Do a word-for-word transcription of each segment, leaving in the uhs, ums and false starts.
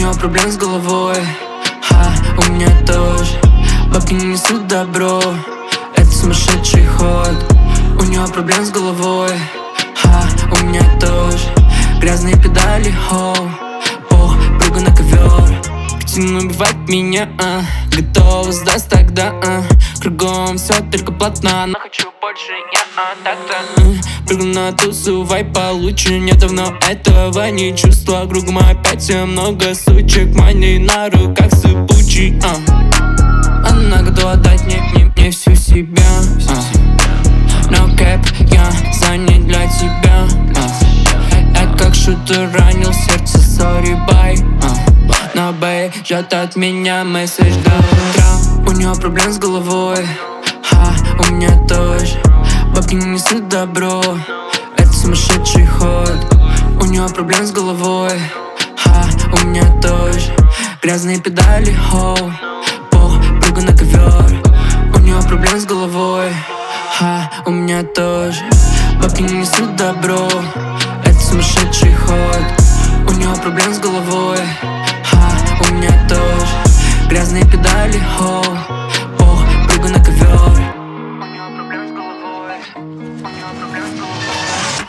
нее проблем с головой, ха, у меня тоже. Бабки не несут добро, это сумасшедший ход. У нее проблем с головой, ха, у меня тоже. Грязные педали, хоу, ох, прыгаю на ковер. Картина убивает меня, а, готова сдаться тогда, а. Кругом все только плотно, но хочу больше, я, а, так-то а. Прыгну на тусу, вайп получше, я давно этого не чувствовал. Кругом опять все много сучек, мани на руках сыпучий, а. Она готова дать мне, мне, мне всю себя, а. No cap, я занят для тебя, а. Я как шутер ранил сердце, sorry, bye, а. На бэй ждет от меня месседж до утра. У нее проблем с головой, ха, у меня тоже. Бабки не несут добро, это сумасшедший ход. У нее проблем с головой, ха, у меня тоже. Грязные педали, хоу, ох, прыгаю на ковер. У нее проблем с головой, ха, у меня тоже. Бабки не несут добро, это сумасшедший ход. У нее проблем с головой, ха, у меня тоже. Грязные педали, хоу, ох, прыгаю на ковер. У нее проблем с головой, у нее проблем с головой.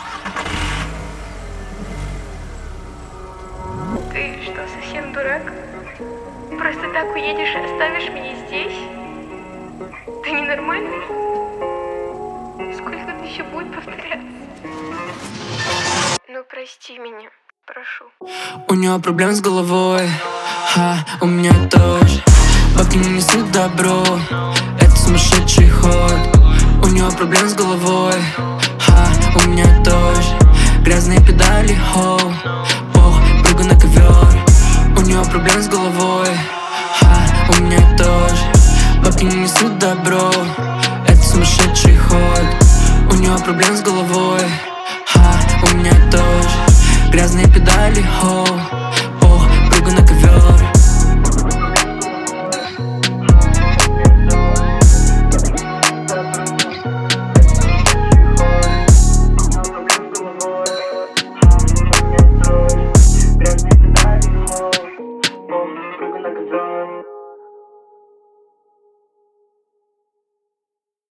Ты что, совсем дурак? Просто так уедешь и оставишь меня здесь? Ты ненормальный? Сколько это еще будет повторяться? Ну прости меня, прошу. У нее проблем с головой, ха, у меня тоже. Бабки не несут добро, это сумасшедший ход. У нее проблем с головой, ха, у меня тоже. Грязные педали, хоу, ох, прыгаю на ковер. У нее проблем с головой, ха, у меня тоже. Бабки не несут добро, это сумасшедший ход. У нее проблем с головой, ха, у меня тоже. Грязные педали, хоу,